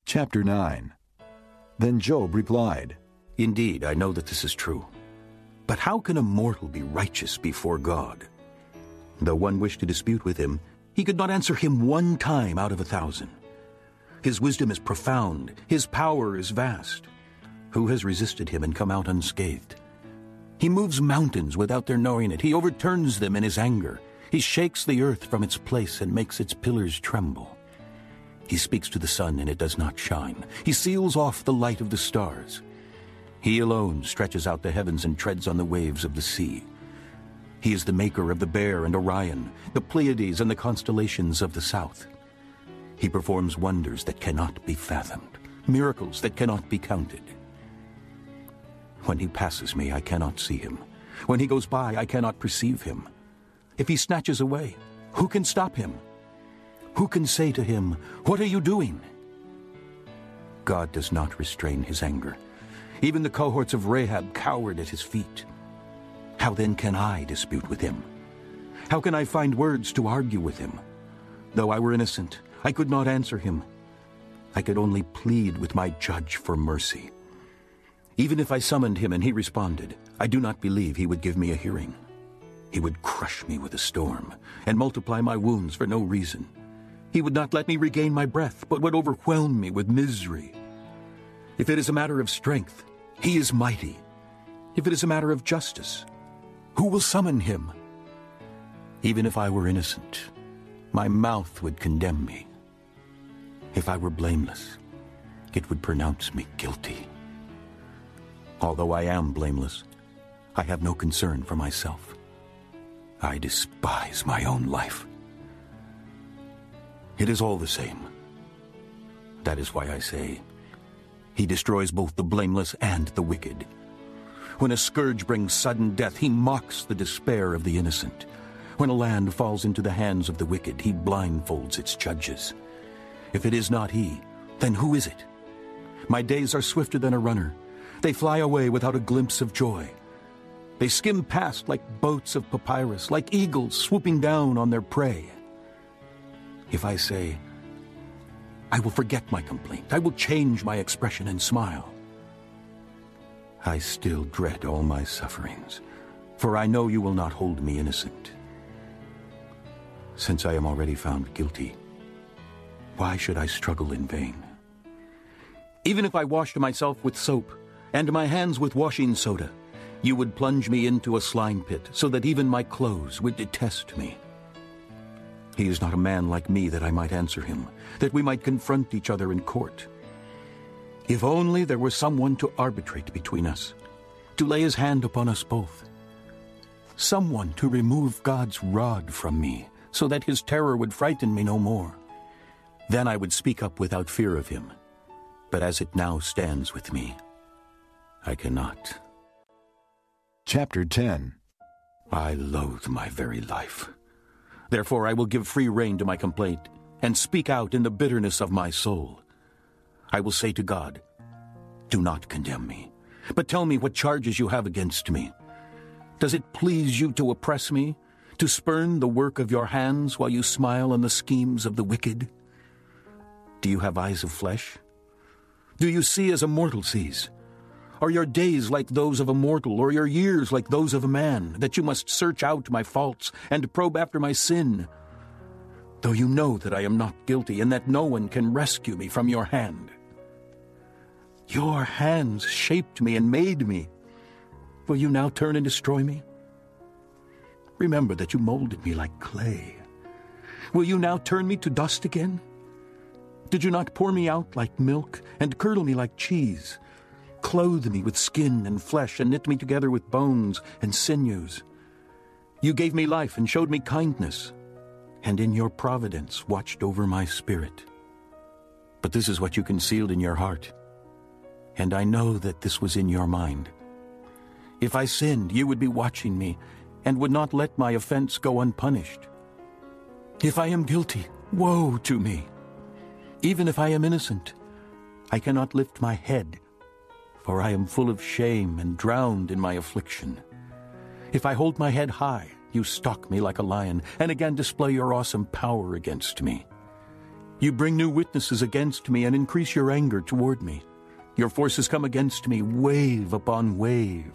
Chapter 9. Then Job replied, Indeed, I know that this is true. But how can a mortal be righteous before God? Though one wished to dispute with him, he could not answer him 1 time out of 1,000. His wisdom is profound, his power is vast. Who has resisted him and come out unscathed? He moves mountains without their knowing it. He overturns them in his anger. He shakes the earth from its place and makes its pillars tremble. He speaks to the sun and it does not shine. He seals off the light of the stars. He alone stretches out the heavens and treads on the waves of the sea. He is the maker of the Bear and Orion, the Pleiades and the constellations of the south. He performs wonders that cannot be fathomed, miracles that cannot be counted. When he passes me, I cannot see him. When he goes by, I cannot perceive him. If he snatches away, who can stop him? Who can say to him, "What are you doing?" God does not restrain his anger. Even the cohorts of Rahab cowered at his feet. How then can I dispute with him? How can I find words to argue with him? Though I were innocent, I could not answer him. I could only plead with my judge for mercy. Even if I summoned him and he responded, I do not believe he would give me a hearing. He would crush me with a storm and multiply my wounds for no reason. He would not let me regain my breath, but would overwhelm me with misery. If it is a matter of strength, he is mighty. If it is a matter of justice, who will summon him? Even if I were innocent, my mouth would condemn me. If I were blameless, it would pronounce me guilty. Although I am blameless, I have no concern for myself. I despise my own life. It is all the same. That is why I say, he destroys both the blameless and the wicked. When a scourge brings sudden death, he mocks the despair of the innocent. When a land falls into the hands of the wicked, he blindfolds its judges. If it is not he, then who is it? My days are swifter than a runner. They fly away without a glimpse of joy. They skim past like boats of papyrus, like eagles swooping down on their prey. If I say, I will forget my complaint, I will change my expression and smile, I still dread all my sufferings, for I know you will not hold me innocent. Since I am already found guilty, why should I struggle in vain? Even if I washed myself with soap and my hands with washing soda, you would plunge me into a slime pit so that even my clothes would detest me. He is not a man like me that I might answer him, that we might confront each other in court. If only there were someone to arbitrate between us, to lay his hand upon us both. Someone to remove God's rod from me, so that his terror would frighten me no more. Then I would speak up without fear of him. But as it now stands with me, I cannot. Chapter 10. I loathe my very life. Therefore I will give free rein to my complaint and speak out in the bitterness of my soul. I will say to God, do not condemn me, but tell me what charges you have against me. Does it please you to oppress me, to spurn the work of your hands while you smile on the schemes of the wicked? Do you have eyes of flesh? Do you see as a mortal sees? Are your days like those of a mortal, or your years like those of a man, that you must search out my faults and probe after my sin? Though you know that I am not guilty, and that no one can rescue me from your hand. Your hands shaped me and made me. Will you now turn and destroy me? Remember that you molded me like clay. Will you now turn me to dust again? Did you not pour me out like milk and curdle me like cheese? Clothe me with skin and flesh and knit me together with bones and sinews. You gave me life and showed me kindness, and in your providence watched over my spirit. But this is what you concealed in your heart, and I know that this was in your mind. If I sinned, you would be watching me and would not let my offense go unpunished. If I am guilty, woe to me. Even if I am innocent, I cannot lift my head, for I am full of shame and drowned in my affliction. If I hold my head high, you stalk me like a lion, and again display your awesome power against me. You bring new witnesses against me and increase your anger toward me. Your forces come against me, wave upon wave.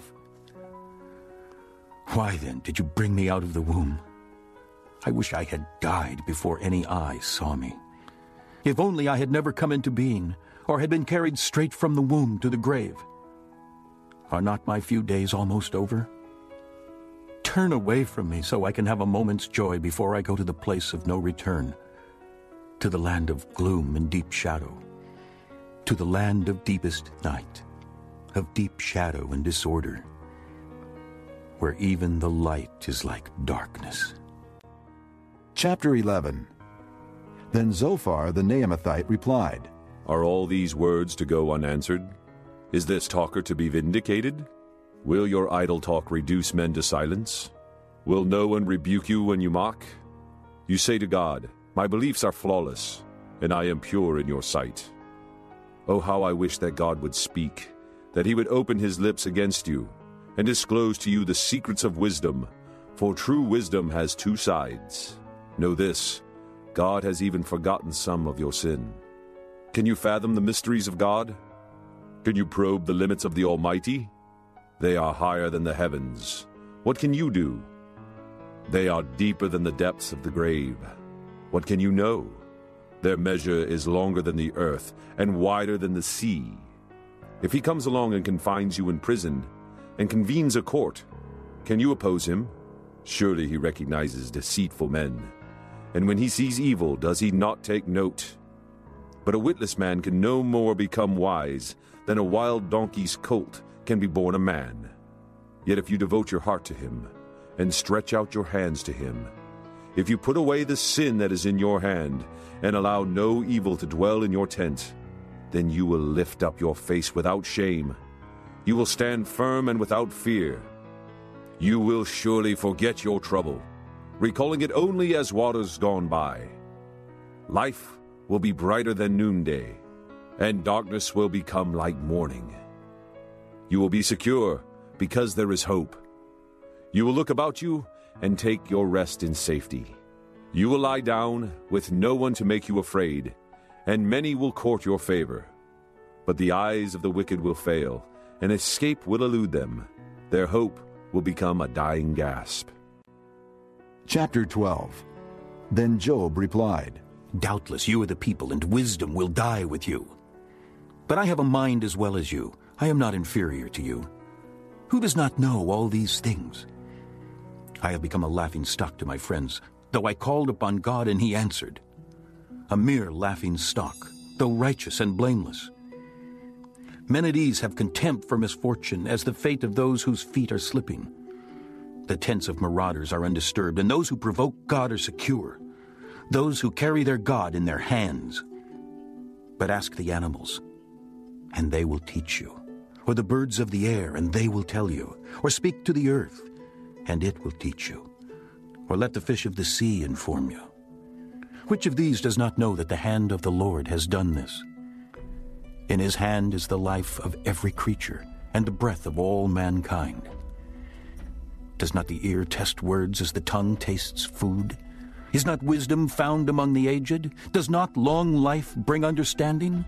Why then did you bring me out of the womb? I wish I had died before any eye saw me. If only I had never come into being, or had been carried straight from the womb to the grave. Are not my few days almost over? Turn away from me so I can have a moment's joy before I go to the place of no return, to the land of gloom and deep shadow, to the land of deepest night, of deep shadow and disorder, where even the light is like darkness. Chapter 11. Then Zophar the Naamathite replied, Are all these words to go unanswered? Is this talker to be vindicated? Will your idle talk reduce men to silence? Will no one rebuke you when you mock? You say to God, My beliefs are flawless, and I am pure in your sight. Oh, how I wish that God would speak, that he would open his lips against you, and disclose to you the secrets of wisdom, for true wisdom has two sides. Know this, God has even forgotten some of your sin. Can you fathom the mysteries of God? Can you probe the limits of the Almighty? They are higher than the heavens. What can you do? They are deeper than the depths of the grave. What can you know? Their measure is longer than the earth and wider than the sea. If he comes along and confines you in prison and convenes a court, can you oppose him? Surely he recognizes deceitful men. And when he sees evil, does he not take note? But a witless man can no more become wise than a wild donkey's colt can be born a man. Yet if you devote your heart to him and stretch out your hands to him, if you put away the sin that is in your hand and allow no evil to dwell in your tent, then you will lift up your face without shame. You will stand firm and without fear. You will surely forget your trouble, recalling it only as waters gone by. Life will be brighter than noonday, and darkness will become like morning. You will be secure because there is hope. You will look about you and take your rest in safety. You will lie down with no one to make you afraid, and many will court your favor. But the eyes of the wicked will fail, and escape will elude them. Their hope will become a dying gasp. Chapter 12. Then Job replied, Doubtless you are the people, and wisdom will die with you. But I have a mind as well as you. I am not inferior to you. Who does not know all these things? I have become a laughing stock to my friends, though I called upon God and he answered. A mere laughing stock, though righteous and blameless. Men at ease have contempt for misfortune as the fate of those whose feet are slipping. The tents of marauders are undisturbed, and those who provoke God are secure. Those who carry their God in their hands. But ask the animals, and they will teach you. Or the birds of the air, and they will tell you. Or speak to the earth, and it will teach you. Or let the fish of the sea inform you. Which of these does not know that the hand of the Lord has done this? In his hand is the life of every creature, and the breath of all mankind. Does not the ear test words as the tongue tastes food? Is not wisdom found among the aged? Does not long life bring understanding?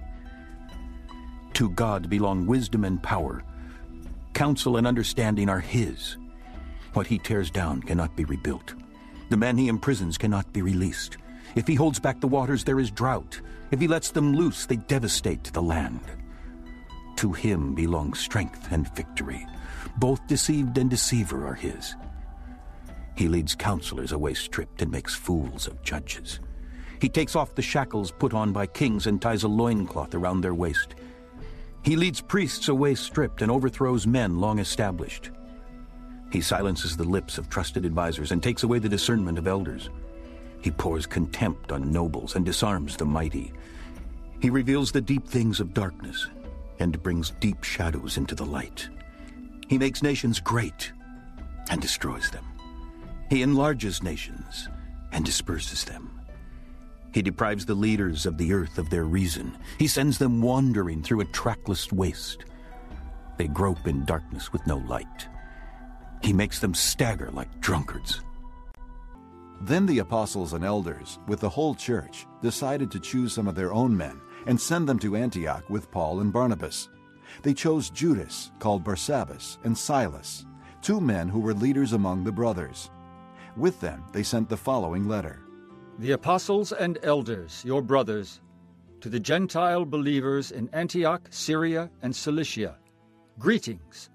To God belong wisdom and power. Counsel and understanding are his. What he tears down cannot be rebuilt. The man he imprisons cannot be released. If he holds back the waters, there is drought. If he lets them loose, they devastate the land. To him belong strength and victory. Both deceived and deceiver are his. He leads counselors away stripped and makes fools of judges. He takes off the shackles put on by kings and ties a loincloth around their waist. He leads priests away stripped and overthrows men long established. He silences the lips of trusted advisers and takes away the discernment of elders. He pours contempt on nobles and disarms the mighty. He reveals the deep things of darkness and brings deep shadows into the light. He makes nations great and destroys them. He enlarges nations and disperses them. He deprives the leaders of the earth of their reason. He sends them wandering through a trackless waste. They grope in darkness with no light. He makes them stagger like drunkards. Then the apostles and elders, with the whole church, decided to choose some of their own men and send them to Antioch with Paul and Barnabas. They chose Judas, called Barsabbas, and Silas, 2 men who were leaders among the brothers. With them they sent the following letter. The apostles and elders, your brothers, to the Gentile believers in Antioch, Syria, and Cilicia, greetings.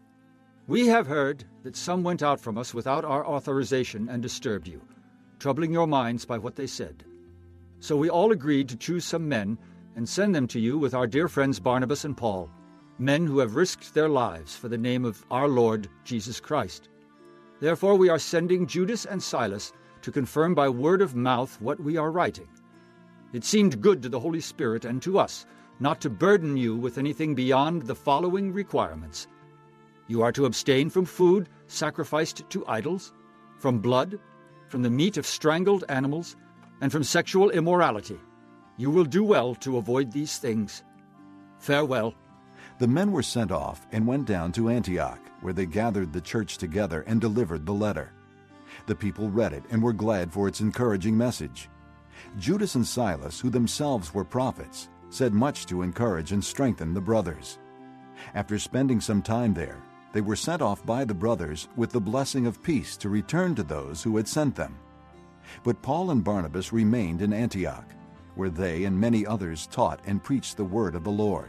We have heard that some went out from us without our authorization and disturbed you, troubling your minds by what they said. So we all agreed to choose some men and send them to you with our dear friends Barnabas and Paul, men who have risked their lives for the name of our Lord Jesus Christ. Therefore we are sending Judas and Silas to confirm by word of mouth what we are writing. It seemed good to the Holy Spirit and to us not to burden you with anything beyond the following requirements. You are to abstain from food sacrificed to idols, from blood, from the meat of strangled animals, and from sexual immorality. You will do well to avoid these things. Farewell. The men were sent off and went down to Antioch, where they gathered the church together and delivered the letter. The people read it and were glad for its encouraging message. Judas and Silas, who themselves were prophets, said much to encourage and strengthen the brothers. After spending some time there, they were sent off by the brothers with the blessing of peace to return to those who had sent them. But Paul and Barnabas remained in Antioch, where they and many others taught and preached the word of the Lord.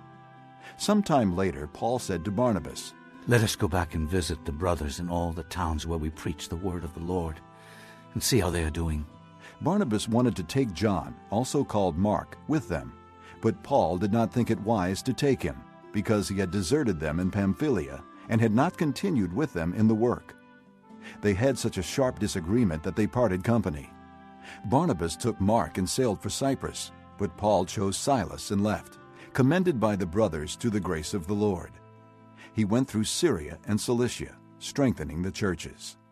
Some time later, Paul said to Barnabas, Let us go back and visit the brothers in all the towns where we preach the word of the Lord, and see how they are doing. Barnabas wanted to take John, also called Mark, with them, but Paul did not think it wise to take him, because he had deserted them in Pamphylia and had not continued with them in the work. They had such a sharp disagreement that they parted company. Barnabas took Mark and sailed for Cyprus, but Paul chose Silas and left, commended by the brothers to the grace of the Lord. He went through Syria and Cilicia, strengthening the churches.